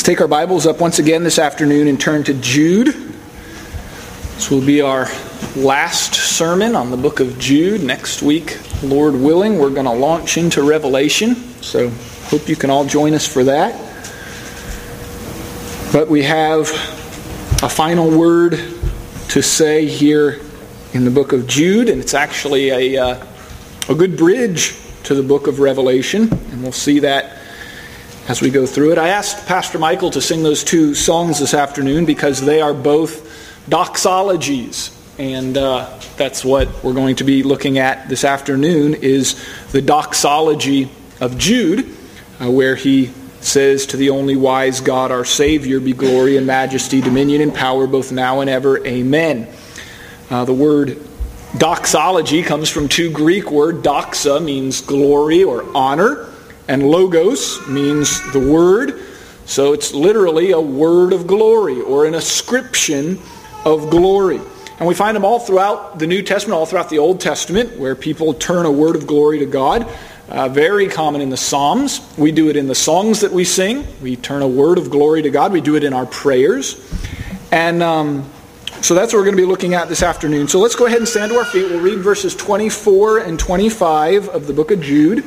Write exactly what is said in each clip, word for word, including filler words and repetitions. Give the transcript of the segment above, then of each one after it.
Take our Bibles up once again this afternoon and turn to Jude. This will be our last sermon on the book of Jude. Next week, Lord willing, we're going to launch into Revelation. So hope you can all join us for that. But we have a final word to say here in the book of Jude, and it's actually a, uh, a good bridge to the book of Revelation, and we'll see that as we go through it. I asked Pastor Michael to sing those two songs this afternoon because they are both doxologies. And uh, that's what we're going to be looking at this afternoon, is the doxology of Jude, uh, where he says, "To the only wise God, our Savior, be glory and majesty, dominion and power, both now and ever. Amen." Uh, the word doxology comes from two Greek words. Doxa means glory or honor, and logos means the word. So it's literally a word of glory or an ascription of glory. And we find them all throughout the New Testament, all throughout the Old Testament, where people turn a word of glory to God. Uh, very common in the Psalms. We do it in the songs that we sing. We turn a word of glory to God. We do it in our prayers. And um, so that's what we're going to be looking at this afternoon. So let's go ahead and stand to our feet. We'll read verses twenty-four and twenty-five of the book of Jude.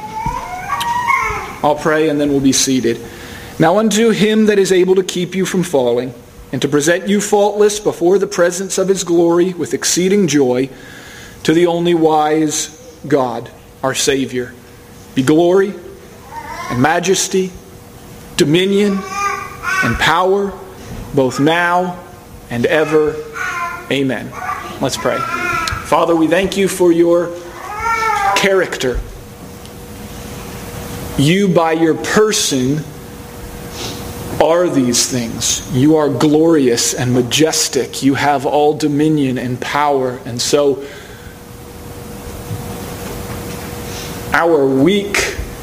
I'll pray and then we'll be seated. "Now unto him that is able to keep you from falling, and to present you faultless before the presence of his glory with exceeding joy, to the only wise God, our Savior, be glory and majesty, dominion and power, both now and ever. Amen." Let's pray. Father, we thank you for your character. You, by your person, are these things. You are glorious and majestic. You have all dominion and power. And so our weak,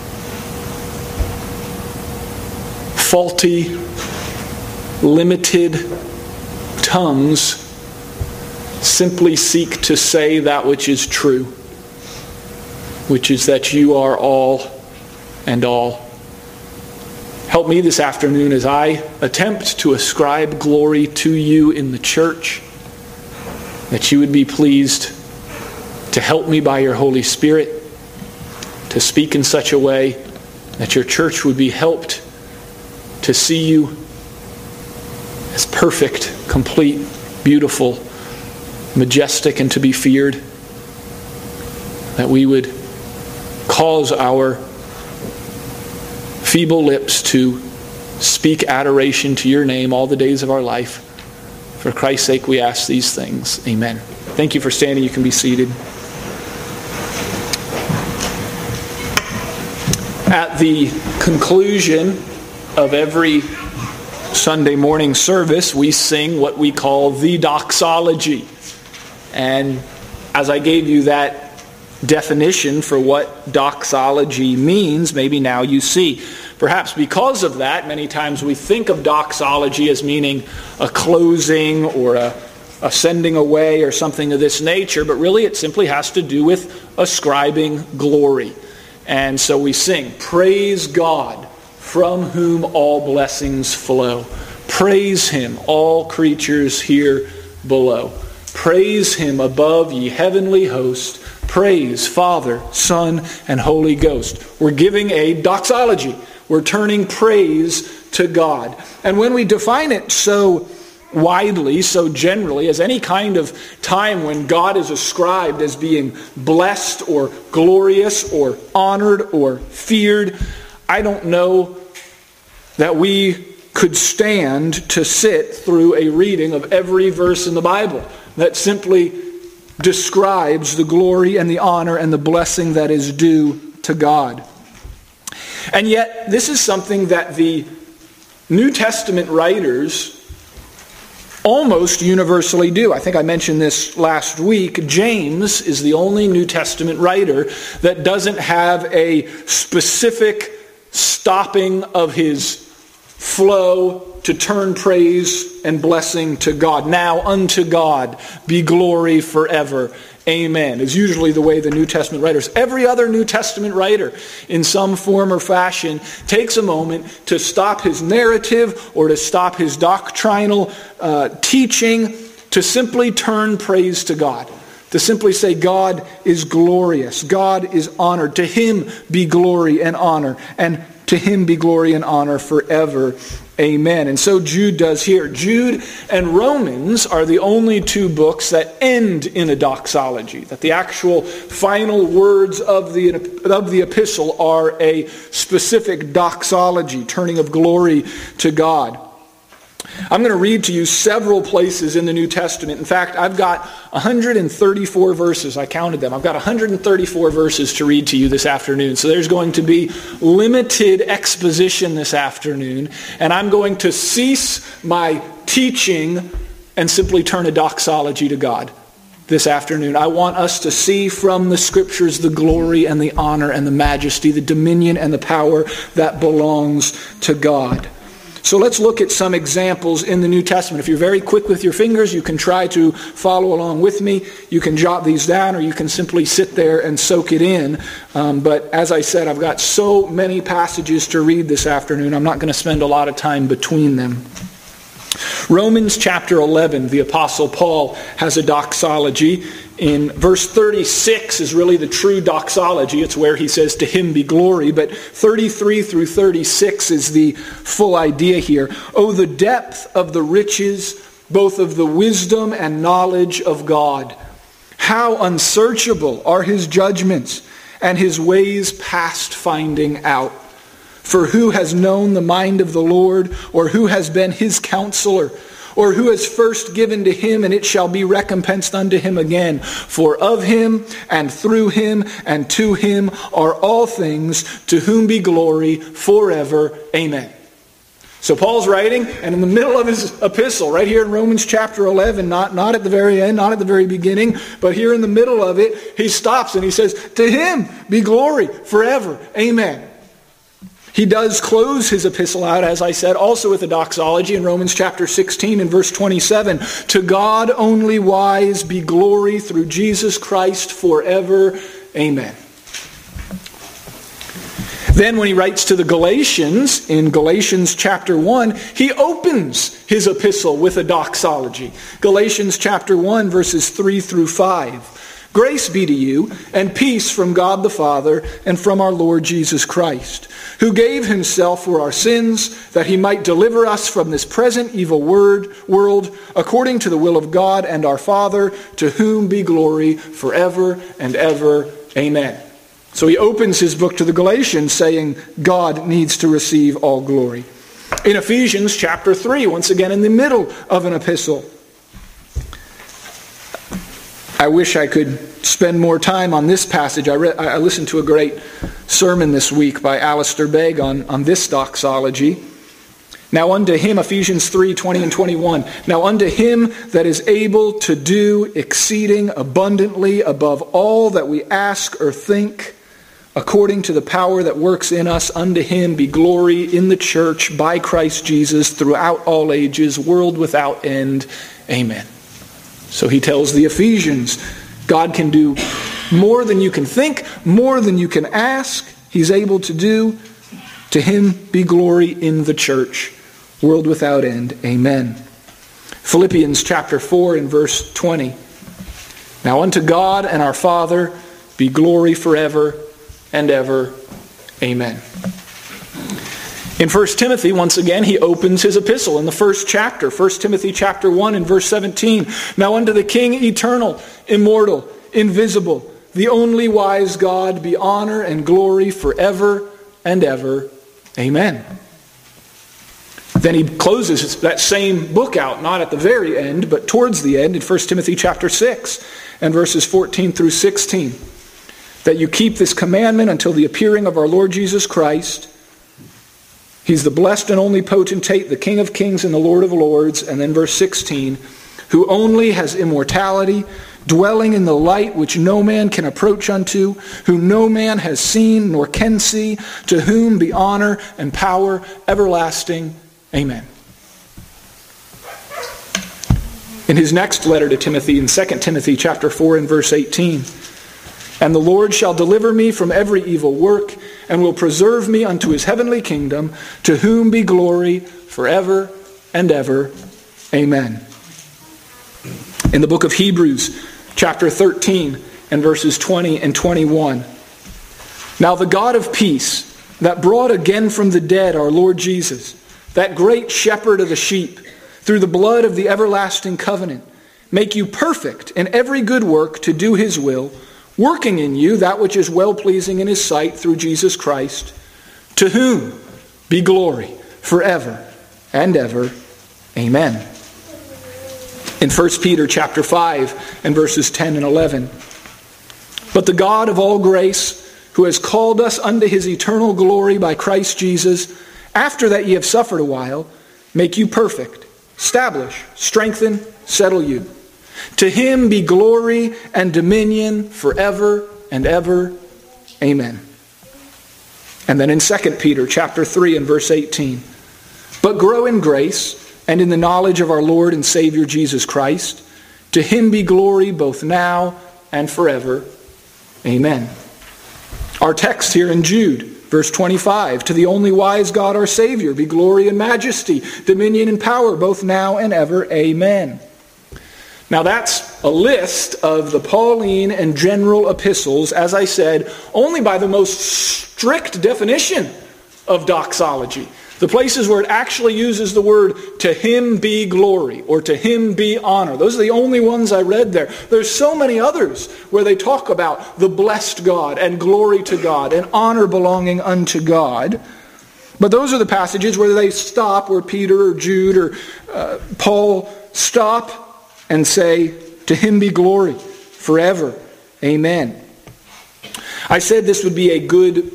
faulty, limited tongues simply seek to say that which is true, which is that you are all and all. Help me this afternoon as I attempt to ascribe glory to you in the church, that you would be pleased to help me by your Holy Spirit to speak in such a way that your church would be helped to see you as perfect, complete, beautiful, majestic, and to be feared. That we would cause our feeble lips to speak adoration to your name all the days of our life. For Christ's sake we ask these things. Amen. Thank you for standing. You can be seated. At the conclusion of every Sunday morning service, we sing what we call the doxology. And as I gave you that definition for what doxology means, maybe now you see. Perhaps because of that, many times we think of doxology as meaning a closing or a, a sending away or something of this nature, but really it simply has to do with ascribing glory. And so we sing, "Praise God, from whom all blessings flow. Praise him, all creatures here below. Praise him above, ye heavenly host. Praise Father, Son, and Holy Ghost." We're giving a doxology. We're turning praise to God. And when we define it so widely, so generally, as any kind of time when God is ascribed as being blessed or glorious or honored or feared, I don't know that we could stand to sit through a reading of every verse in the Bible that simply describes the glory and the honor and the blessing that is due to God. And yet, this is something that the New Testament writers almost universally do. I think I mentioned this last week. James is the only New Testament writer that doesn't have a specific stopping of his flow to turn praise and blessing to God. "Now unto God be glory forever. amen, is usually the way the New Testament writers, every other New Testament writer in some form or fashion, takes a moment to stop his narrative or to stop his doctrinal uh, teaching, to simply turn praise to God. To simply say, God is glorious. God is honored. To him be glory and honor. And to him be glory and honor forever. Amen. And so Jude does here. Jude and Romans are the only two books that end in a doxology. That the actual final words of the, of the epistle are a specific doxology, turning of glory to God. I'm going to read to you several places in the New Testament. In fact, I've got one hundred thirty-four verses. I counted them. I've got one hundred thirty-four verses to read to you this afternoon. So there's going to be limited exposition this afternoon. And I'm going to cease my teaching and simply turn a doxology to God this afternoon. I want us to see from the Scriptures the glory and the honor and the majesty, the dominion and the power that belongs to God. So let's look at some examples in the New Testament. If you're very quick with your fingers, you can try to follow along with me. You can jot these down, or you can simply sit there and soak it in. Um, but as I said, I've got so many passages to read this afternoon, I'm not going to spend a lot of time between them. Romans chapter eleven, the Apostle Paul has a doxology. In verse thirty-six is really the true doxology. It's where he says, to him be glory. But thirty-three through thirty-six is the full idea here. Oh, the depth of the riches, both of the wisdom and knowledge of God. How unsearchable are his judgments, and his ways past finding out. For who has known the mind of the Lord, or who has been his counselor, or who has first given to him, and it shall be recompensed unto him again? For of him, and through him, and to him are all things, to whom be glory forever. Amen. So Paul's writing, and in the middle of his epistle, right here in Romans chapter eleven, not, not at the very end, not at the very beginning, but here in the middle of it, he stops and he says, to him be glory forever. Amen. He does close his epistle out, as I said, also with a doxology in Romans chapter sixteen and verse twenty-seven. To God only wise be glory through Jesus Christ forever. Amen. Then when he writes to the Galatians, in Galatians chapter one, he opens his epistle with a doxology. Galatians chapter one, verses three through five. Grace be to you, and peace from God the Father, and from our Lord Jesus Christ, who gave himself for our sins, that he might deliver us from this present evil word, world, according to the will of God and our Father, to whom be glory forever and ever. Amen. So he opens his book to the Galatians saying God needs to receive all glory. In Ephesians chapter three, once again in the middle of an epistle, I wish I could spend more time on this passage. I, re- I listened to a great sermon this week by Alistair Begg on, on this doxology. Now unto him, Ephesians three, twenty and twenty-one. Now unto him that is able to do exceeding abundantly above all that we ask or think, according to the power that works in us, unto him be glory in the church by Christ Jesus throughout all ages, world without end. Amen. So he tells the Ephesians, God can do more than you can think, more than you can ask. He's able to do. To him be glory in the church, world without end. Amen. Philippians chapter four and verse twenty. Now unto God and our Father be glory forever and ever. Amen. In First Timothy, once again, he opens his epistle in the first chapter. First Timothy chapter one and verse seventeen. Now unto the King eternal, immortal, invisible, the only wise God, be honor and glory forever and ever. Amen. Then he closes that same book out, not at the very end, but towards the end in First Timothy chapter six and verses fourteen through sixteen. That you keep this commandment until the appearing of our Lord Jesus Christ. He's the blessed and only potentate, the King of kings and the Lord of lords. And then verse sixteen, who only has immortality, dwelling in the light which no man can approach unto, who no man has seen nor can see, to whom be honor and power everlasting. Amen. In his next letter to Timothy, in Second Timothy chapter four and verse eighteen, "And the Lord shall deliver me from every evil work, and will preserve me unto his heavenly kingdom, to whom be glory forever and ever. Amen." In the book of Hebrews, chapter thirteen, and verses twenty and twenty-one, "Now the God of peace, that brought again from the dead our Lord Jesus, that great shepherd of the sheep, through the blood of the everlasting covenant, make you perfect in every good work to do his will, working in you that which is well-pleasing in his sight through Jesus Christ, to whom be glory forever and ever. Amen." In First Peter chapter five and verses ten and eleven, "But the God of all grace, who has called us unto his eternal glory by Christ Jesus, after that ye have suffered a while, make you perfect, establish, strengthen, settle you. To him be glory and dominion forever and ever. Amen." And then in Second Peter chapter three and verse eighteen, "But grow in grace and in the knowledge of our Lord and Savior Jesus Christ. To him be glory both now and forever. Amen." Our text here in Jude, verse twenty-five, "To the only wise God our Savior be glory and majesty, dominion and power, both now and ever. Amen." Now that's a list of the Pauline and general epistles, as I said, only by the most strict definition of doxology. The places where it actually uses the word, "to him be glory," or "to him be honor." Those are the only ones I read there. There's so many others where they talk about the blessed God and glory to God and honor belonging unto God. But those are the passages where they stop, where Peter or Jude or uh, Paul stop and say, "To him be glory forever. Amen." I said this would be a good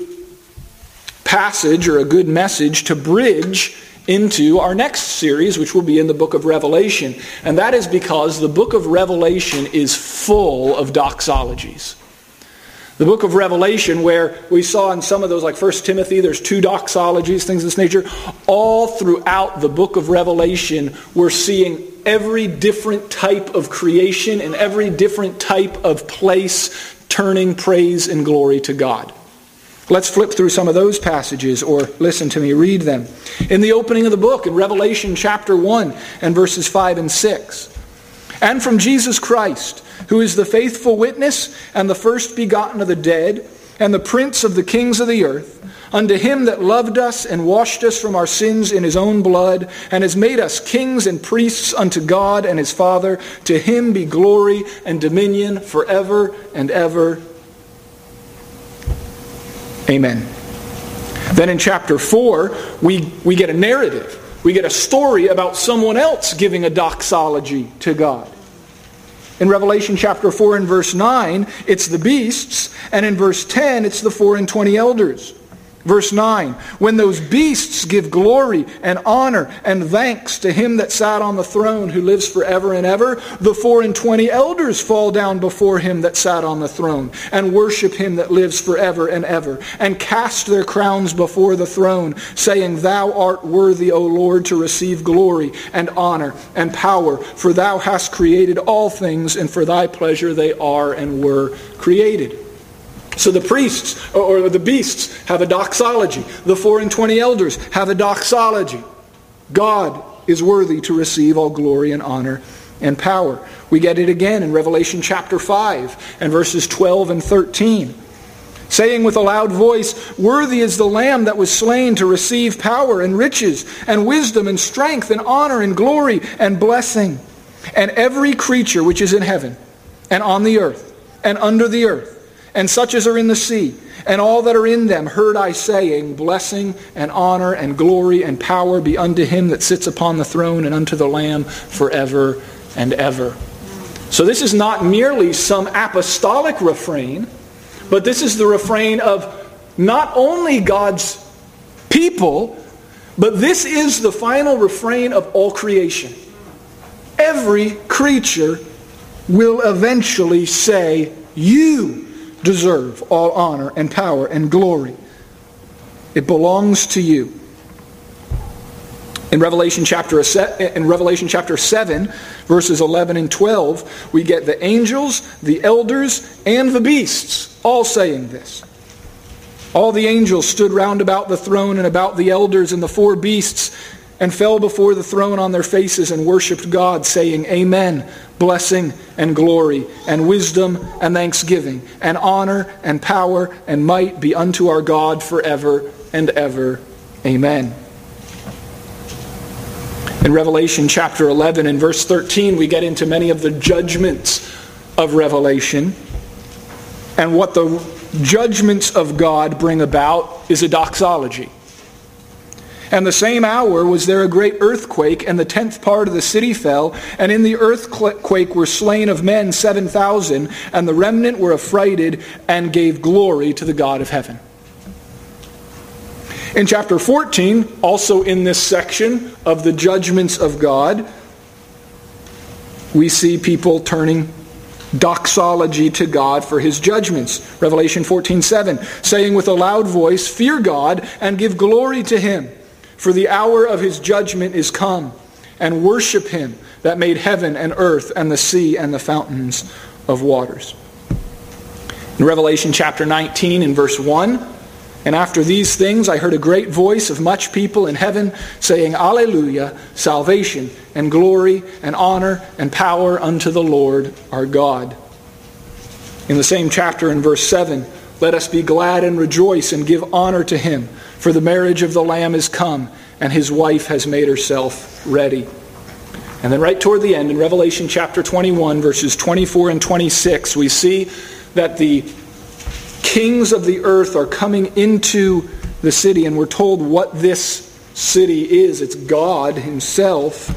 passage or a good message to bridge into our next series, which will be in the book of Revelation. And that is because the book of Revelation is full of doxologies. The book of Revelation, where we saw in some of those, like First Timothy, there's two doxologies, things of this nature. All throughout the book of Revelation, we're seeing every different type of creation and every different type of place turning praise and glory to God. Let's flip through some of those passages, or listen to me read them. In the opening of the book, in Revelation chapter one and verses five and six. "And from Jesus Christ, who is the faithful witness and the first begotten of the dead, and the prince of the kings of the earth, unto him that loved us and washed us from our sins in his own blood, and has made us kings and priests unto God and his Father, to him be glory and dominion forever and ever. Amen." Then in chapter four, we, we get a narrative. We get a story about someone else giving a doxology to God. In Revelation chapter four and verse nine, it's the beasts, and in verse ten, it's the four and twenty elders. Verse nine, "When those beasts give glory and honor and thanks to him that sat on the throne, who lives forever and ever, the four and twenty elders fall down before him that sat on the throne, and worship him that lives forever and ever, and cast their crowns before the throne, saying, Thou art worthy, O Lord, to receive glory and honor and power, for thou hast created all things, and for thy pleasure they are and were created." So the priests, or the beasts, have a doxology. The four and twenty elders have a doxology. God is worthy to receive all glory and honor and power. We get it again in Revelation chapter five and verses twelve and thirteen. "Saying with a loud voice, Worthy is the Lamb that was slain to receive power and riches and wisdom and strength and honor and glory and blessing. And every creature which is in heaven and on the earth and under the earth, and such as are in the sea, and all that are in them, heard I saying, Blessing and honor and glory and power be unto him that sits upon the throne and unto the Lamb forever and ever." So this is not merely some apostolic refrain, but this is the refrain of not only God's people, but this is the final refrain of all creation. Every creature will eventually say, "You deserve all honor and power and glory. It belongs to you." In Revelation chapter in Revelation chapter seven, verses eleven and twelve, we get the angels, the elders, and the beasts all saying this. All the angels stood round about the throne and about the elders and the four beasts, and fell before the throne on their faces and worshipped God, saying, Amen, blessing and glory and wisdom and thanksgiving and honor and power and might be unto our God forever and ever. Amen. In Revelation chapter eleven and verse thirteen, we get into many of the judgments of Revelation. And what the judgments of God bring about is a doxology. And the same hour was there a great earthquake, and the tenth part of the city fell, and in the earthquake were slain of men seven thousand, and the remnant were affrighted and gave glory to the God of heaven. In chapter fourteen, also in this section of the judgments of God, we see people turning doxology to God for his judgments. Revelation fourteen seven, saying with a loud voice, Fear God and give glory to him, for the hour of his judgment is come, and worship him that made heaven and earth and the sea and the fountains of waters. In Revelation chapter nineteen in verse one, And after these things I heard a great voice of much people in heaven saying, Alleluia, salvation and glory and honor and power unto the Lord our God. In the same chapter in verse seven, Let us be glad and rejoice and give honor to him, for the marriage of the Lamb is come, and his wife has made herself ready. And then right toward the end, in Revelation chapter twenty-one, verses twenty-four and twenty-six, we see that the kings of the earth are coming into the city, and we're told what this city is. It's God himself.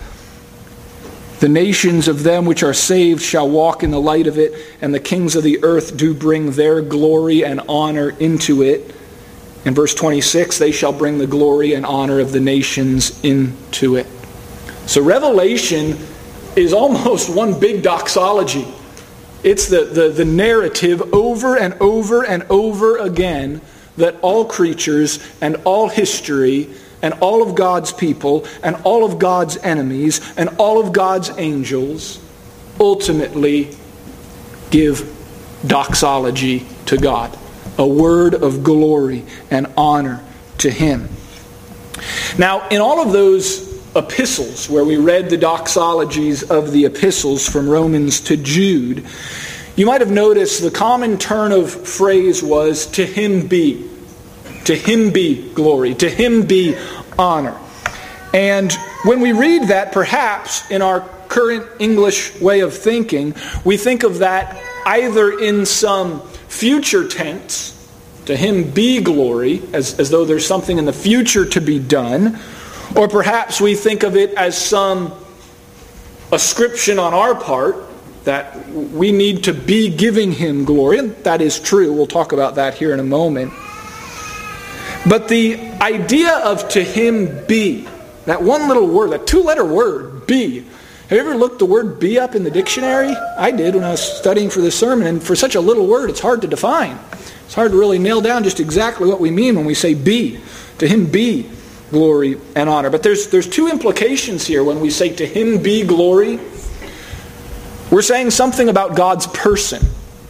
The nations of them which are saved shall walk in the light of it, and the kings of the earth do bring their glory and honor into it. In verse twenty-six, they shall bring the glory and honor of the nations into it. So Revelation is almost one big doxology. It's the, the, the narrative over and over and over again that all creatures and all history and all of God's people and all of God's enemies and all of God's angels ultimately give doxology to God. A word of glory and honor to him. Now, in all of those epistles, where we read the doxologies of the epistles from Romans to Jude, you might have noticed the common turn of phrase was, to him be. To him be glory. To him be honor. And when we read that, perhaps in our current English way of thinking, we think of that either in some future tense, to him be glory, as, as though there's something in the future to be done, or perhaps we think of it as some ascription on our part that we need to be giving him glory. And that is true. We'll talk about that here in a moment. But the idea of to him be, that one little word, that two-letter word, be. Have you ever looked the word be up in the dictionary? I did when I was studying for this sermon. And for such a little word, it's hard to define. It's hard to really nail down just exactly what we mean when we say be. To him be glory and honor. But there's there's two implications here when we say to him be glory. We're saying something about God's person.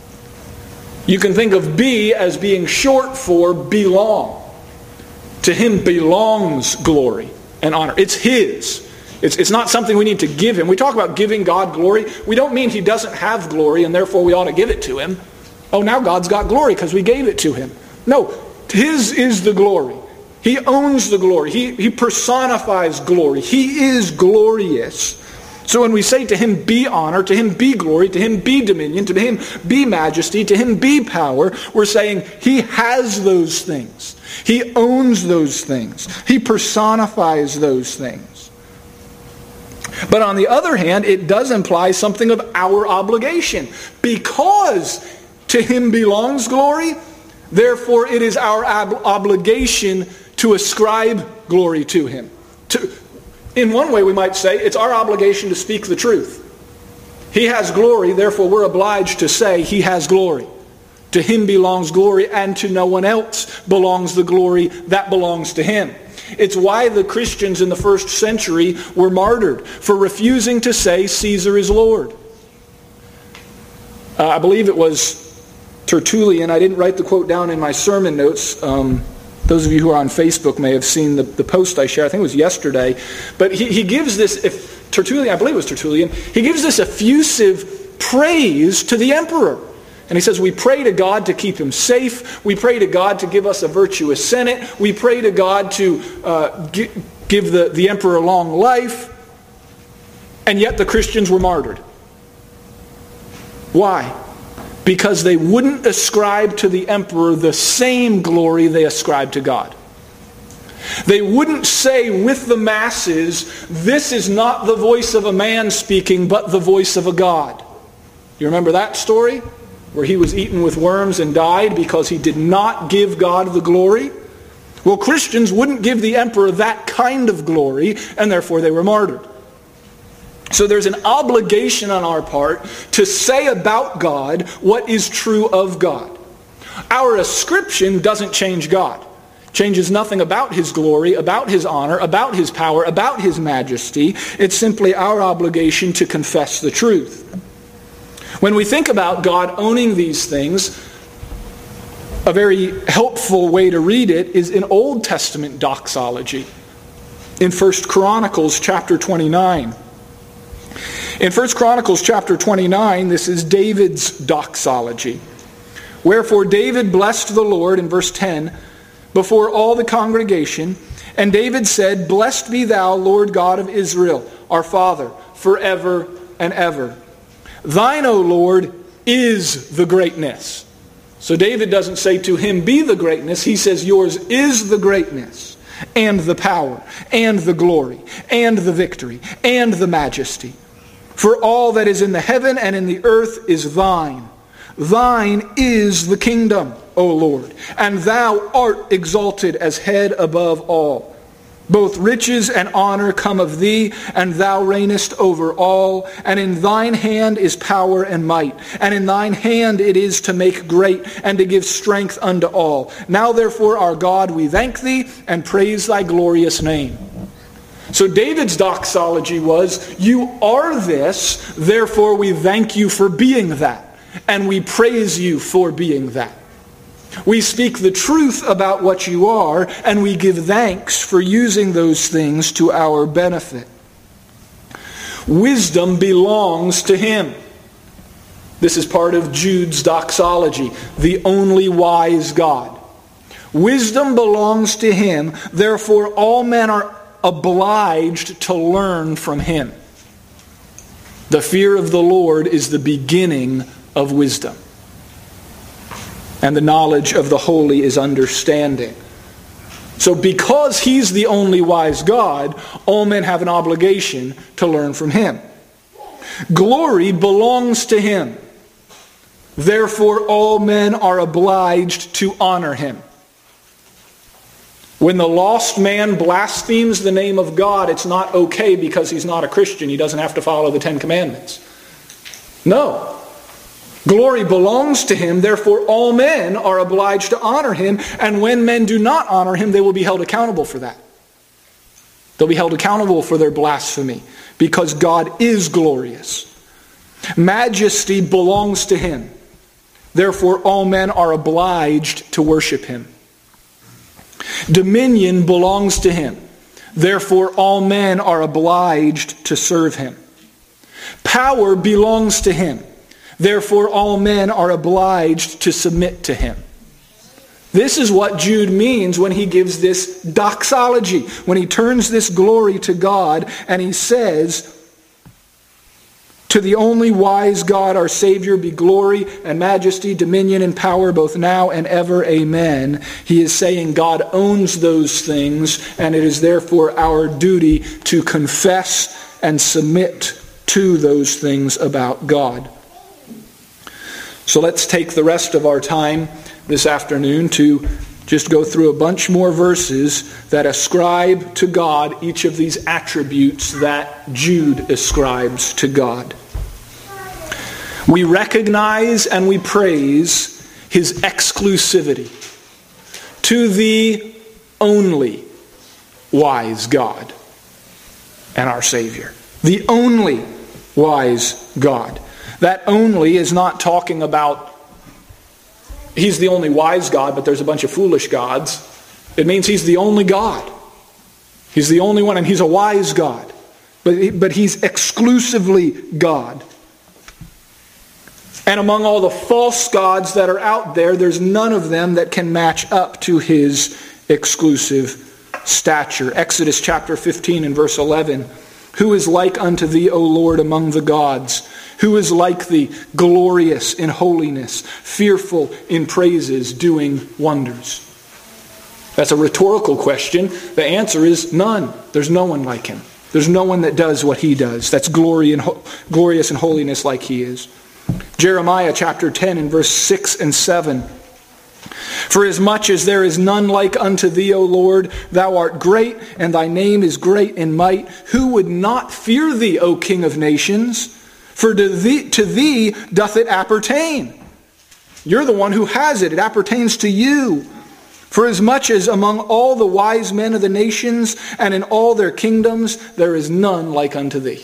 You can think of be as being short for belong. To him belongs glory and honor. It's his. It's, it's not something we need to give him. We talk about giving God glory. We don't mean he doesn't have glory and therefore we ought to give it to him. Oh, now God's got glory because we gave it to him. No, his is the glory. He owns the glory. He, he personifies glory. He is glorious. So when we say to him be honor, to him be glory, to him be dominion, to him be majesty, to him be power, we're saying he has those things. He owns those things. He personifies those things. But on the other hand, it does imply something of our obligation. Because to him belongs glory, therefore it is our ob- obligation to ascribe glory to him. To, in one way we might say, it's our obligation to speak the truth. He has glory, therefore we're obliged to say he has glory. To him belongs glory, and to no one else belongs the glory that belongs to him. It's why the Christians in the first century were martyred for refusing to say Caesar is Lord. Uh, I believe it was Tertullian. I didn't write the quote down in my sermon notes. Um, those of you who are on Facebook may have seen the, the post I shared. I think it was yesterday. But he, he gives this, if Tertullian, I believe it was Tertullian, he gives this effusive praise to the emperor. And he says, we pray to God to keep him safe. We pray to God to give us a virtuous Senate. We pray to God to uh, gi- give the, the emperor long life. And yet the Christians were martyred. Why? Because they wouldn't ascribe to the emperor the same glory they ascribed to God. They wouldn't say with the masses, this is not the voice of a man speaking, but the voice of a God. You remember that story? Where he was eaten with worms and died because he did not give God the glory? Well, Christians wouldn't give the emperor that kind of glory, and therefore they were martyred. So there's an obligation on our part to say about God what is true of God. Our ascription doesn't change God. It changes nothing about his glory, about his honor, about his power, about his majesty. It's simply our obligation to confess the truth. When we think about God owning these things, a very helpful way to read it is in Old Testament doxology. In First Chronicles chapter twenty-nine. In First Chronicles chapter twenty-nine, this is David's doxology. Wherefore David blessed the Lord, in verse ten, before all the congregation. And David said, Blessed be thou, Lord God of Israel, our Father, forever and ever. Thine, O Lord, is the greatness. So David doesn't say to him, be the greatness. He says, yours is the greatness, and the power, and the glory, and the victory, and the majesty. For all that is in the heaven and in the earth is thine. Thine is the kingdom, O Lord, and thou art exalted as head above all. Both riches and honor come of thee, and thou reignest over all. And in thine hand is power and might. And in thine hand it is to make great, and to give strength unto all. Now therefore, our God, we thank thee, and praise thy glorious name. So David's doxology was, you are this, therefore we thank you for being that. And we praise you for being that. We speak the truth about what you are, and we give thanks for using those things to our benefit. Wisdom belongs to him. This is part of Jude's doxology, the only wise God. Wisdom belongs to him, therefore all men are obliged to learn from him. The fear of the Lord is the beginning of wisdom. And the knowledge of the holy is understanding. So because he's the only wise God, all men have an obligation to learn from him. Glory belongs to him. Therefore all men are obliged to honor him. When the lost man blasphemes the name of God, it's not okay because he's not a Christian. He doesn't have to follow the Ten Commandments. No. Glory belongs to him, therefore all men are obliged to honor him, and when men do not honor him, they will be held accountable for that. They'll be held accountable for their blasphemy, because God is glorious. Majesty belongs to him, therefore all men are obliged to worship him. Dominion belongs to him, therefore all men are obliged to serve him. Power belongs to him, therefore all men are obliged to submit to him. This is what Jude means when he gives this doxology, when he turns this glory to God, and he says, to the only wise God, our Savior, be glory and majesty, dominion and power, both now and ever. Amen. He is saying God owns those things, and it is therefore our duty to confess and submit to those things about God. So let's take the rest of our time this afternoon to just go through a bunch more verses that ascribe to God each of these attributes that Jude ascribes to God. We recognize and we praise his exclusivity. To thee only wise God and our Savior. The only wise God. That only is not talking about He's the only wise God, but there's a bunch of foolish gods. It means He's the only God. He's the only one, and He's a wise God. But, but He's exclusively God. And among all the false gods that are out there, there's none of them that can match up to His exclusive stature. Exodus chapter fifteen and verse eleven. Who is like unto thee, O Lord, among the gods? Who is like thee, glorious in holiness, fearful in praises, doing wonders? That's a rhetorical question. The answer is none. There's no one like Him. There's no one that does what He does. That's glory and ho- glorious in holiness like He is. Jeremiah chapter ten and verse six and seven. For as much as there is none like unto thee, O Lord, thou art great, and thy name is great in might. Who would not fear thee, O King of nations? For to thee, to thee doth it appertain. You're the one who has it. It appertains to you. For as much as among all the wise men of the nations and in all their kingdoms, there is none like unto thee.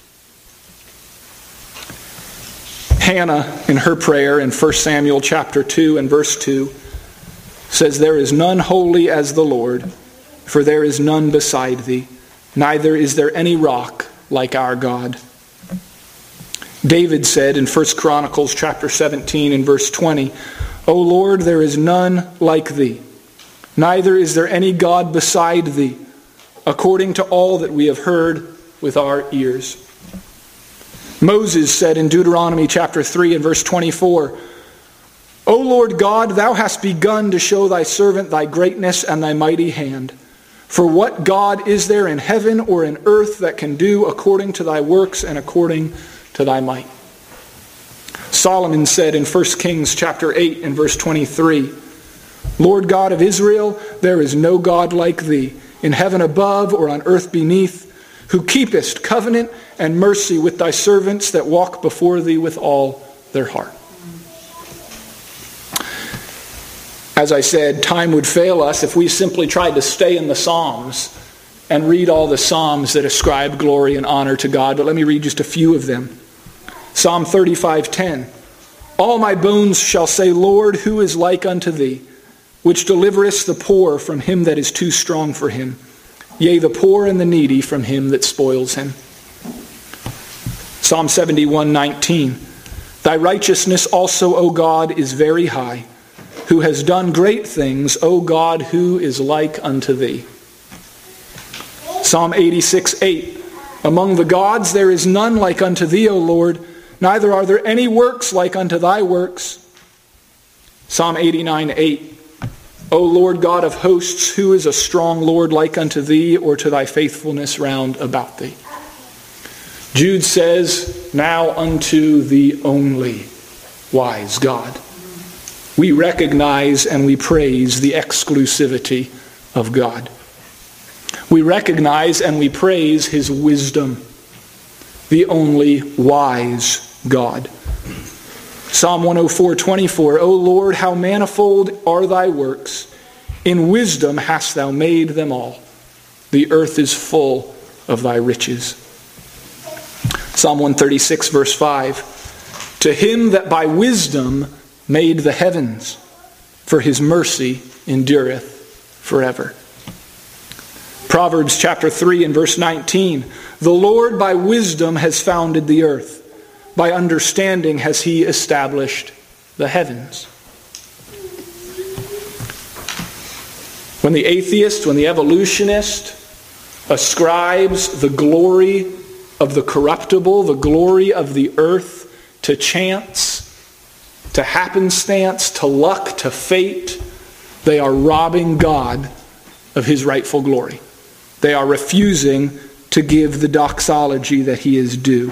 Hannah, in her prayer in First Samuel chapter two and verse two, says, there is none holy as the Lord, for there is none beside thee, neither is there any rock like our God. David said in First Chronicles chapter seventeen and verse twenty, O Lord, there is none like thee, neither is there any God beside thee, according to all that we have heard with our ears. Moses said in Deuteronomy chapter three and verse twenty-four, O Lord God, thou hast begun to show thy servant thy greatness and thy mighty hand. For what God is there in heaven or in earth that can do according to thy works and according to thy might? Solomon said in First Kings chapter eight and verse twenty-three, Lord God of Israel, there is no God like thee, in heaven above or on earth beneath, who keepest covenant and mercy with thy servants that walk before thee with all their heart. As I said, time would fail us if we simply tried to stay in the Psalms and read all the Psalms that ascribe glory and honor to God. But let me read just a few of them. Psalm thirty-five ten. All my bones shall say, Lord, who is like unto thee, which deliverest the poor from him that is too strong for him, yea, the poor and the needy from him that spoils him. Psalm seventy-one nineteen. Thy righteousness also, O God, is very high, who has done great things, O God, who is like unto thee. Psalm eighty-six eight. Among the gods there is none like unto thee, O Lord, neither are there any works like unto thy works. Psalm eighty-nine eight. O Lord God of hosts, who is a strong Lord like unto thee, or to thy faithfulness round about thee? Jude says, now unto the only wise God. We recognize and we praise the exclusivity of God. We recognize and we praise His wisdom, the only wise God. Psalm one oh four twenty-four, O Lord, how manifold are thy works. In wisdom hast thou made them all. The earth is full of thy riches. Psalm one thirty-six verse five, to him that by wisdom made the heavens, for his mercy endureth forever. Proverbs chapter three and verse nineteen, the Lord by wisdom has founded the earth. By understanding has he established the heavens. When the atheist, when the evolutionist ascribes the glory of the corruptible, the glory of the earth to chance, to happenstance, to luck, to fate, they are robbing God of His rightful glory. They are refusing to give the doxology that He is due.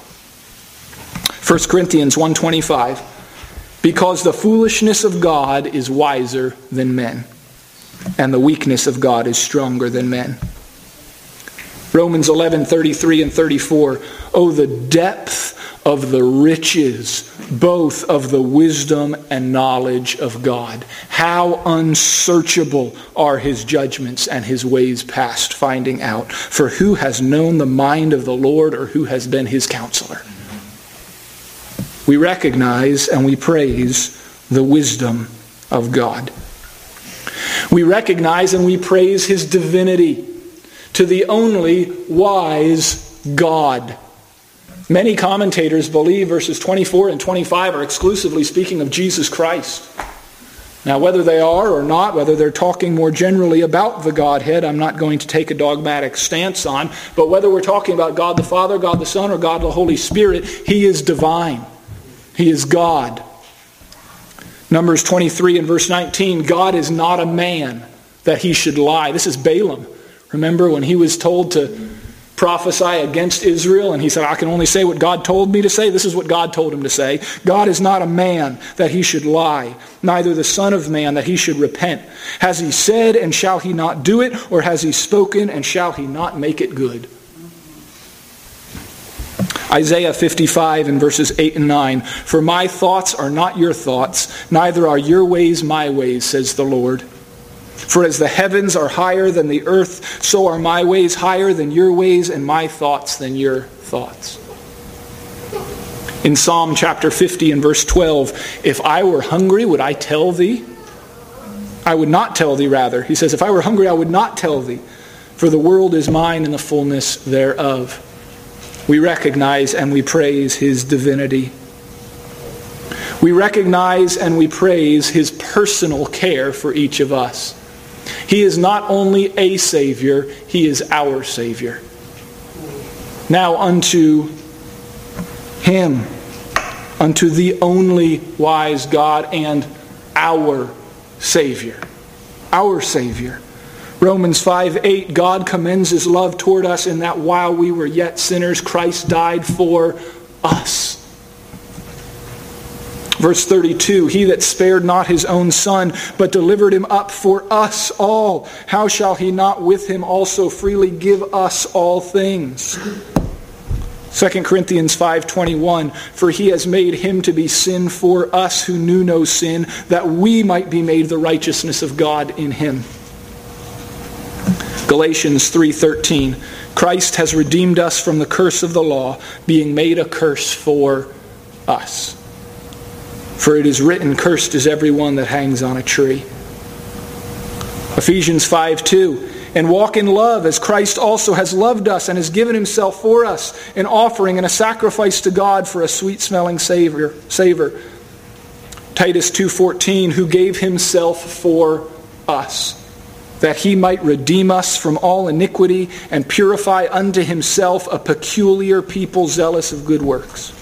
First Corinthians one twenty-five, because the foolishness of God is wiser than men, and the weakness of God is stronger than men. Romans eleven thirty-three and thirty-four, oh, the depth of the riches, both of the wisdom and knowledge of God. How unsearchable are his judgments and his ways past finding out. For who has known the mind of the Lord, or who has been his counselor? We recognize and we praise the wisdom of God. We recognize and we praise his divinity to the only wise God. Many commentators believe verses twenty-four and twenty-five are exclusively speaking of Jesus Christ. Now, whether they are or not, whether they're talking more generally about the Godhead, I'm not going to take a dogmatic stance on. But whether we're talking about God the Father, God the Son, or God the Holy Spirit, he is divine. He is God. Numbers twenty-three and verse nineteen, God is not a man that he should lie. This is Balaam. Remember when he was told to prophesy against Israel, and he said, I can only say what God told me to say. This is what God told him to say. God is not a man that he should lie, neither the Son of Man that he should repent. Has he said, and shall he not do it? Or has he spoken, and shall he not make it good? Isaiah fifty-five and verses eight and nine. For my thoughts are not your thoughts, neither are your ways my ways, says the Lord. For as the heavens are higher than the earth, so are my ways higher than your ways, and my thoughts than your thoughts. In Psalm chapter fifty and verse twelve, if I were hungry, would I tell thee? I would not tell thee, rather. He says, if I were hungry, I would not tell thee. For the world is mine and the fullness thereof. We recognize and we praise his divinity. We recognize and we praise his personal care for each of us. He is not only a Savior, he is our Savior. Now unto him, unto the only wise God and our Savior. Our Savior. Romans five eight, God commends his love toward us in that while we were yet sinners, Christ died for us. Verse thirty-two, he that spared not his own son, but delivered him up for us all, how shall he not with him also freely give us all things? Second Corinthians five twenty-one, for he has made him to be sin for us who knew no sin, that we might be made the righteousness of God in him. Galatians three thirteen, Christ has redeemed us from the curse of the law, being made a curse for us. For it is written, cursed is everyone that hangs on a tree. Ephesians five two, and walk in love as Christ also has loved us and has given himself for us, an offering and a sacrifice to God for a sweet-smelling savor. savor. Titus two fourteen, who gave himself for us, that he might redeem us from all iniquity and purify unto himself a peculiar people zealous of good works.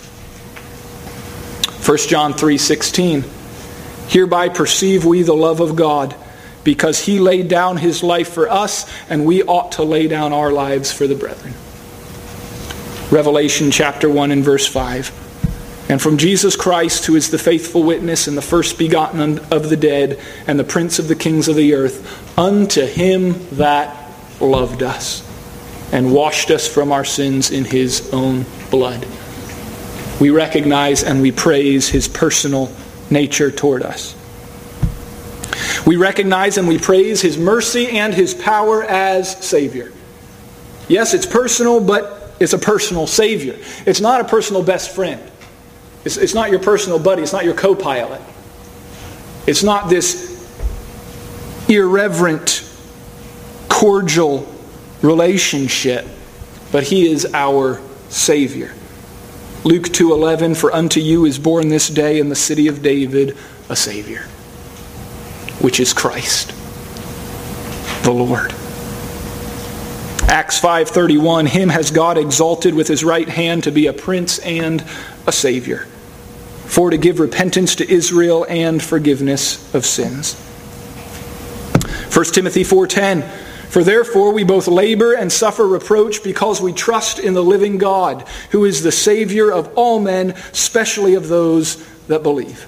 First John three sixteen, hereby perceive we the love of God, because he laid down his life for us, and we ought to lay down our lives for the brethren. Revelation chapter one and verse five, and from Jesus Christ, who is the faithful witness and the first begotten of the dead, and the prince of the kings of the earth, unto him that loved us, and washed us from our sins in his own blood. We recognize and we praise his personal nature toward us. We recognize and we praise his mercy and his power as Savior. Yes, it's personal, but it's a personal Savior. It's not a personal best friend. It's, it's not your personal buddy. It's not your co-pilot. It's not this irreverent, cordial relationship, but he is our Savior. Luke two eleven, for unto you is born this day in the city of David a Savior, which is Christ, the Lord. Acts five thirty-one, him has God exalted with his right hand to be a prince and a Savior, for to give repentance to Israel and forgiveness of sins. First Timothy four ten, for therefore we both labor and suffer reproach because we trust in the living God, who is the Savior of all men, especially of those that believe.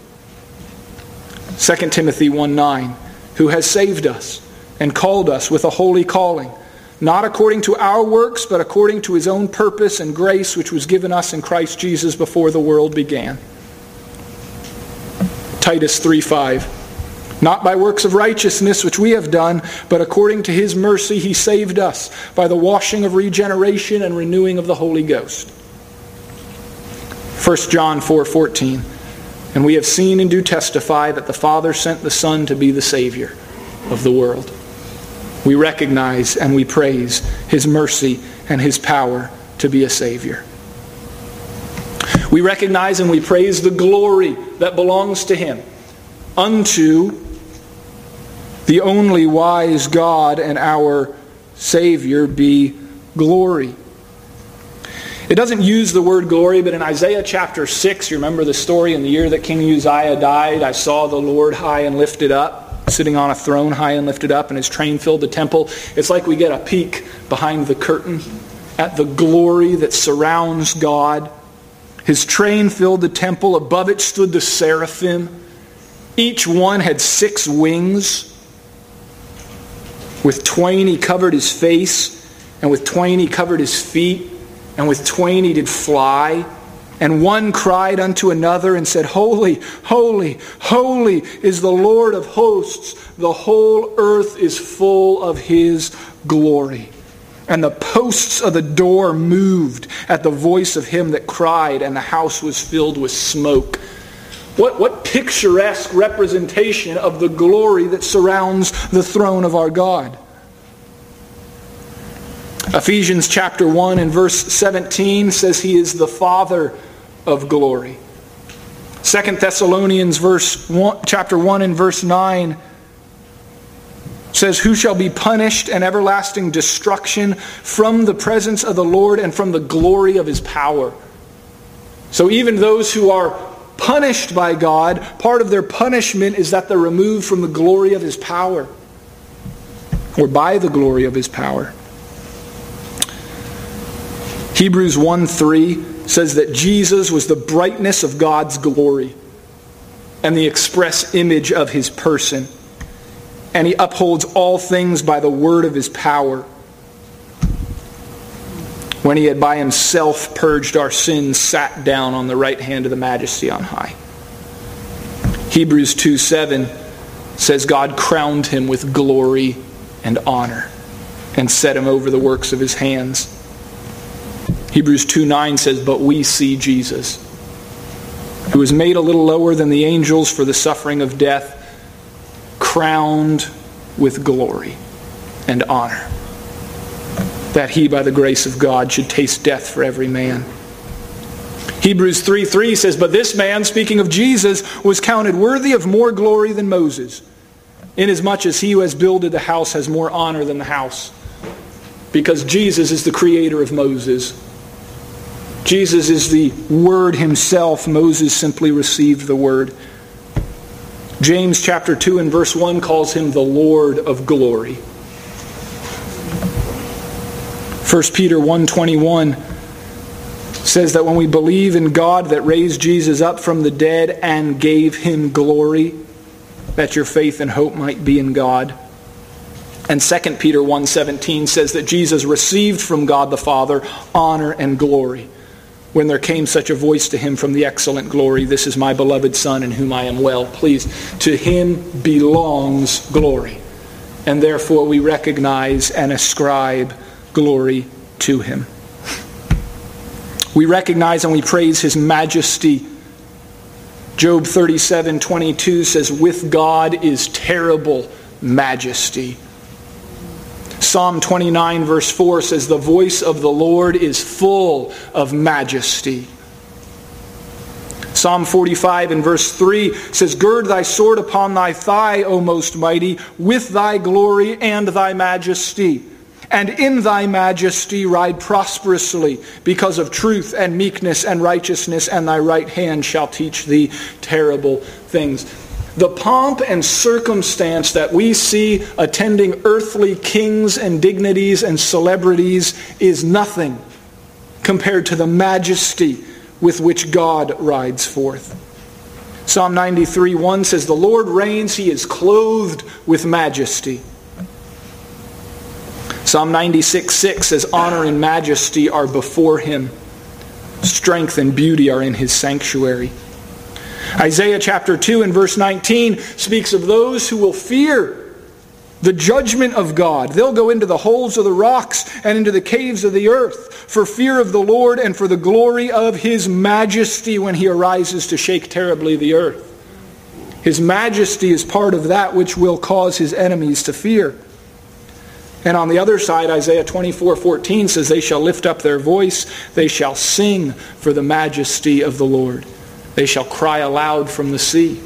Second Timothy one nine, who has saved us and called us with a holy calling, not according to our works, but according to his own purpose and grace, which was given us in Christ Jesus before the world began. Titus three five. Not by works of righteousness which we have done, but according to his mercy he saved us by the washing of regeneration and renewing of the Holy Ghost. First John four fourteen. And we have seen and do testify that the Father sent the Son to be the Savior of the world. We recognize and we praise his mercy and his power to be a Savior. We recognize and we praise the glory that belongs to him. Unto the only wise God and our Savior be glory. It doesn't use the word glory, but in Isaiah chapter six, you remember the story, in the year that King Uzziah died, I saw the Lord high and lifted up, sitting on a throne high and lifted up, and his train filled the temple. It's like we get a peek behind the curtain at the glory that surrounds God. His train filled the temple. Above it stood the seraphim. Each one had six wings. With twain he covered his face, and with twain he covered his feet, and with twain he did fly. And one cried unto another and said, Holy, holy, holy is the Lord of hosts. The whole earth is full of his glory. And the posts of the door moved at the voice of him that cried, and the house was filled with smoke. What, what picturesque representation of the glory that surrounds the throne of our God. Ephesians chapter one and verse seventeen says he is the Father of glory. Second Thessalonians verse one, chapter one and verse nine says, Who shall be punished and everlasting destruction from the presence of the Lord and from the glory of his power. So even those who are punished by God, part of their punishment is that they're removed from the glory of his power, or by the glory of his power. Hebrews one three says that Jesus was the brightness of God's glory and the express image of his person. And he upholds all things by the word of his power. When he had by himself purged our sins, sat down on the right hand of the majesty on high. Hebrews two seven says God crowned him with glory and honor and set him over the works of his hands. Hebrews two nine says, But we see Jesus, who was made a little lower than the angels for the suffering of death, crowned with glory and honor, that he, by the grace of God, should taste death for every man. Hebrews three three says, But this man, speaking of Jesus, was counted worthy of more glory than Moses, inasmuch as he who has builded the house has more honor than the house. Because Jesus is the creator of Moses. Jesus is the Word himself. Moses simply received the Word. James chapter two and verse one calls him the Lord of glory. First Peter one twenty-one says that when we believe in God that raised Jesus up from the dead and gave him glory, that your faith and hope might be in God. And Second Peter one seventeen says that Jesus received from God the Father honor and glory when there came such a voice to him from the excellent glory, This is my beloved Son in whom I am well pleased. To him belongs glory. And therefore we recognize and ascribe glory to him. We recognize and we praise his majesty. Job thirty-seven twenty-two says, With God is terrible majesty. Psalm twenty-nine verse four says, The voice of the Lord is full of majesty. Psalm forty-five and verse three says, Gird thy sword upon thy thigh, O most mighty, with thy glory and thy majesty. And in thy majesty ride prosperously, because of truth and meekness and righteousness, and thy right hand shall teach thee terrible things. The pomp and circumstance that we see attending earthly kings and dignities and celebrities is nothing compared to the majesty with which God rides forth. Psalm ninety-three one says, The Lord reigns, he is clothed with majesty. Psalm ninety-six six says, honor and majesty are before him. Strength and beauty are in his sanctuary. Isaiah chapter two and verse nineteen speaks of those who will fear the judgment of God. They'll go into the holes of the rocks and into the caves of the earth for fear of the Lord and for the glory of his majesty when he arises to shake terribly the earth. His majesty is part of that which will cause his enemies to fear. And on the other side, Isaiah twenty-four fourteen says, they shall lift up their voice, they shall sing for the majesty of the Lord. They shall cry aloud from the sea.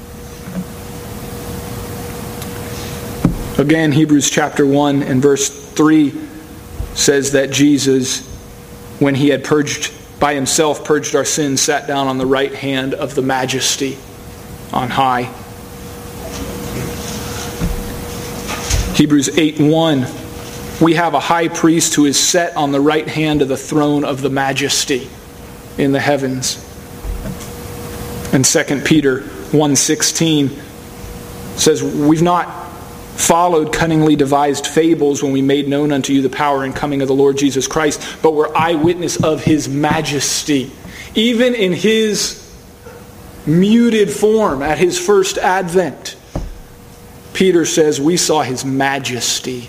Again, Hebrews chapter one and verse three says that Jesus, when he had purged by himself, purged our sins, sat down on the right hand of the majesty on high. Hebrews eight one, we have a high priest who is set on the right hand of the throne of the majesty in the heavens. And Second Peter one sixteen says, we've not followed cunningly devised fables when we made known unto you the power and coming of the Lord Jesus Christ, but were eyewitness of his majesty. Even in his muted form at his first advent, Peter says we saw his majesty.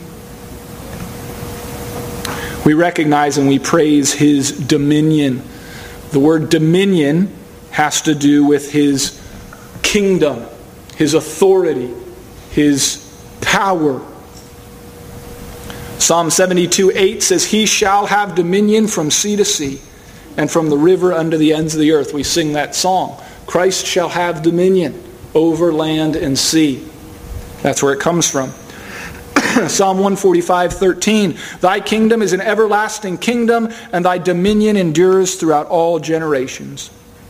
We recognize and we praise his dominion. The word dominion has to do with his kingdom, his authority, his power. Psalm seventy-two eight says, he shall have dominion from sea to sea, and from the river unto the ends of the earth. We sing that song. Christ shall have dominion over land and sea. That's where it comes from. Psalm one forty-five thirteen, thy kingdom is an everlasting kingdom, and thy dominion endures throughout all generations.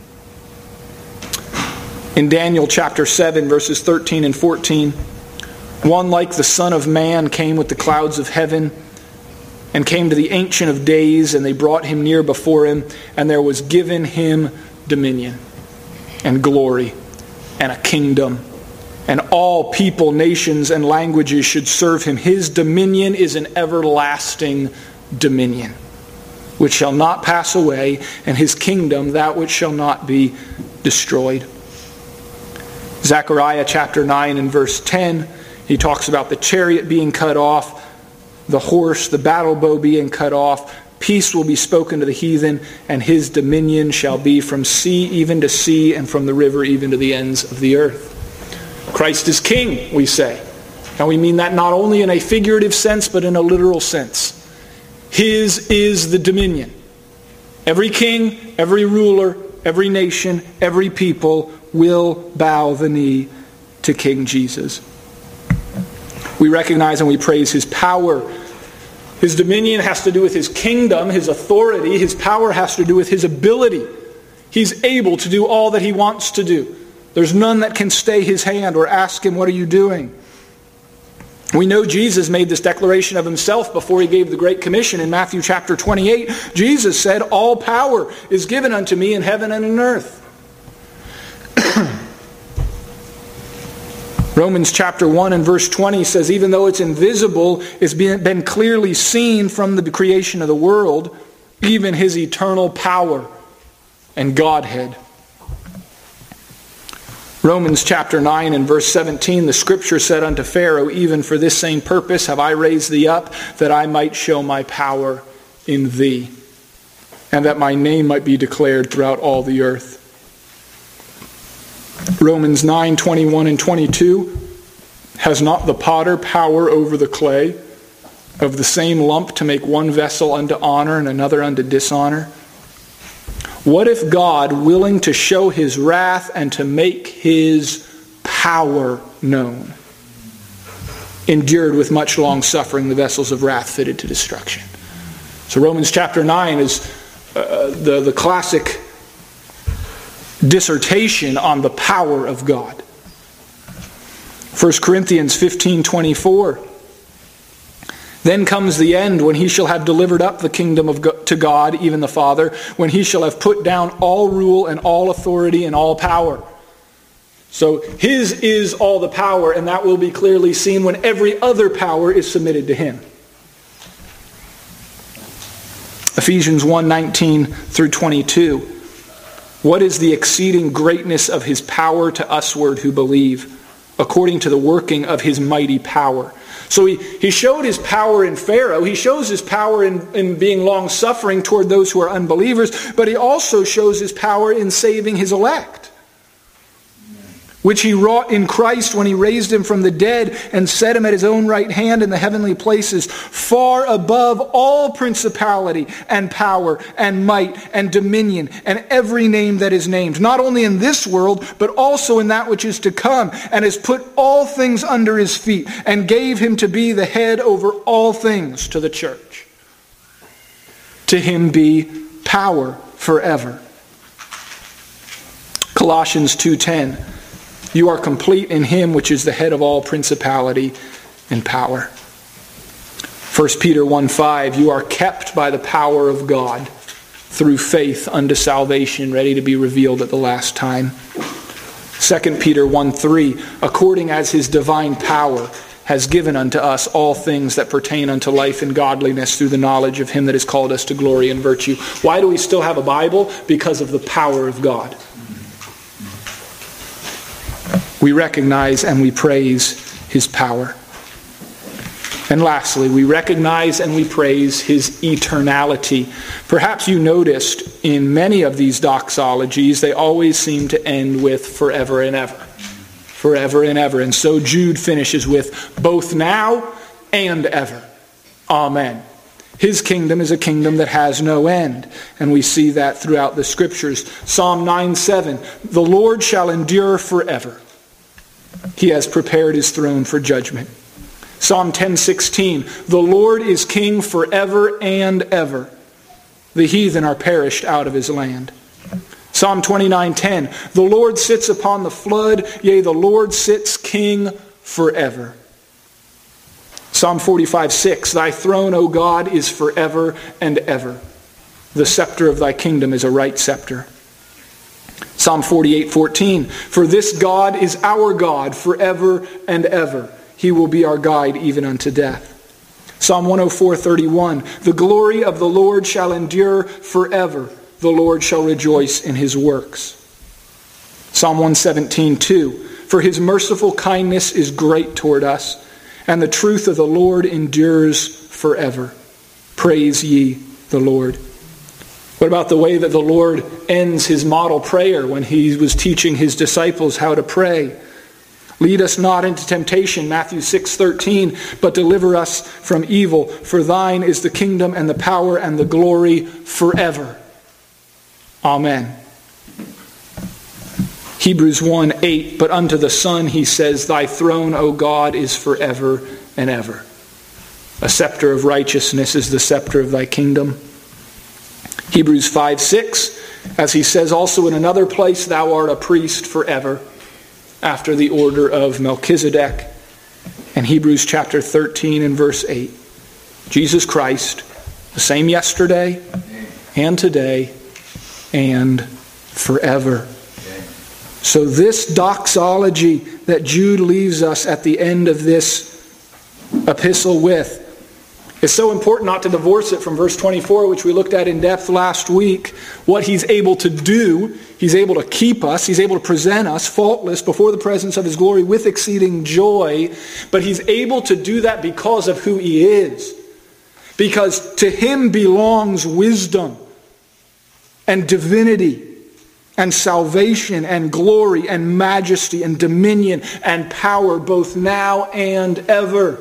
In Daniel chapter seven, verses thirteen and fourteen, one like the Son of Man came with the clouds of heaven and came to the Ancient of Days, and they brought him near before him, and there was given him dominion and glory and a kingdom, and all people, nations, and languages should serve him. His dominion is an everlasting dominion, which shall not pass away, and his kingdom that which shall not be destroyed. Zechariah chapter nine and verse ten, he talks about the chariot being cut off, the horse, the battle bow being cut off. Peace will be spoken to the heathen, and his dominion shall be from sea even to sea, and from the river even to the ends of the earth. Christ is king, we say. And we mean that not only in a figurative sense, but in a literal sense. His is the dominion. Every king, every ruler, every nation, every people will bow the knee to King Jesus. We recognize and we praise his power. His dominion has to do with his kingdom, his authority. His power has to do with his ability. He's able to do all that he wants to do. There's none that can stay his hand or ask him, what are you doing? We know Jesus made this declaration of himself before he gave the Great Commission in Matthew chapter twenty-eight. Jesus said, all power is given unto me in heaven and in earth. Romans chapter one and verse twenty says, even though it's invisible, it's been, been clearly seen from the creation of the world, even his eternal power and Godhead. Romans chapter nine and verse seventeen, the scripture said unto Pharaoh, even for this same purpose have I raised thee up, that I might show my power in thee, and that my name might be declared throughout all the earth. Romans nine twenty-one and twenty-two, has not the potter power over the clay, of the same lump to make one vessel unto honor and another unto dishonor? What if God, willing to show his wrath and to make his power known, endured with much long suffering the vessels of wrath fitted to destruction? So Romans chapter nine is uh, the, the classic dissertation on the power of God. First Corinthians fifteen twenty-four. Then comes the end, when he shall have delivered up the kingdom of God, to God, even the Father, when he shall have put down all rule and all authority and all power. So his is all the power, and that will be clearly seen when every other power is submitted to him. Ephesians one, nineteen through twenty-two. What is the exceeding greatness of his power to usward who believe, according to the working of his mighty power? So he, he showed his power in Pharaoh. He shows his power in, in being long-suffering toward those who are unbelievers. But he also shows his power in saving his elect, which he wrought in Christ when he raised him from the dead and set him at his own right hand in the heavenly places, far above all principality and power and might and dominion and every name that is named, not only in this world, but also in that which is to come, and has put all things under his feet and gave him to be the head over all things to the church. To him be power forever. Colossians two ten. You are complete in him which is the head of all principality and power. First Peter one five, you are kept by the power of God through faith unto salvation, ready to be revealed at the last time. Second Peter one three, according as his divine power has given unto us all things that pertain unto life and godliness through the knowledge of him that has called us to glory and virtue. Why do we still have a Bible? Because of the power of God. We recognize and we praise his power. And lastly, we recognize and we praise his eternality. Perhaps you noticed in many of these doxologies, they always seem to end with forever and ever. Forever and ever. And so Jude finishes with both now and ever. Amen. His kingdom is a kingdom that has no end. And we see that throughout the scriptures. Psalm nine seven, the Lord shall endure forever. He has prepared his throne for judgment. Psalm ten sixteen, the Lord is king forever and ever. The heathen are perished out of his land. Psalm twenty-nine ten, the Lord sits upon the flood, yea, the Lord sits king forever. Psalm forty-five six, thy throne, O God, is forever and ever. The scepter of thy kingdom is a right scepter. Psalm forty-eight fourteen, for this God is our God forever and ever. He will be our guide even unto death. Psalm one oh four thirty-one, the glory of the Lord shall endure forever. The Lord shall rejoice in his works. Psalm one seventeen two, for his merciful kindness is great toward us, and the truth of the Lord endures forever. Praise ye the Lord. What about the way that the Lord ends his model prayer when he was teaching his disciples how to pray? Lead us not into temptation, Matthew six thirteen, but deliver us from evil. For thine is the kingdom and the power and the glory forever. Amen. Hebrews one eight, but unto the Son he says, thy throne, O God, is forever and ever. A scepter of righteousness is the scepter of thy kingdom. Hebrews five six, as he says also in another place, thou art a priest forever, after the order of Melchizedek. And Hebrews chapter thirteen and verse eight, Jesus Christ, the same yesterday and today and forever. So this doxology that Jude leaves us at the end of this epistle with, it's so important not to divorce it from verse twenty-four, which we looked at in depth last week. What he's able to do, he's able to keep us, he's able to present us faultless before the presence of his glory with exceeding joy. But he's able to do that because of who he is. Because to him belongs wisdom and divinity and salvation and glory and majesty and dominion and power, both now and ever.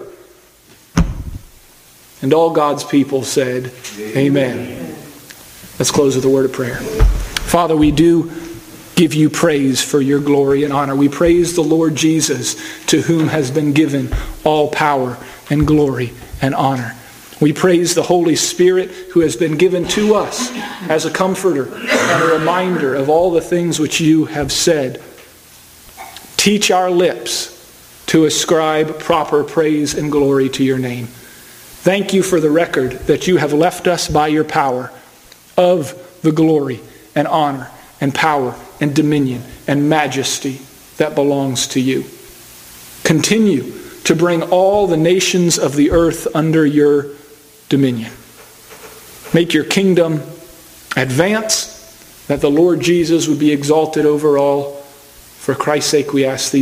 And all God's people said, Amen. Amen. Let's close with a word of prayer. Father, we do give you praise for your glory and honor. We praise the Lord Jesus, to whom has been given all power and glory and honor. We praise the Holy Spirit, who has been given to us as a comforter and a reminder of all the things which you have said. Teach our lips to ascribe proper praise and glory to your name. Thank you for the record that you have left us by your power of the glory and honor and power and dominion and majesty that belongs to you. Continue to bring all the nations of the earth under your dominion. Make your kingdom advance, that the Lord Jesus would be exalted over all. For Christ's sake we ask these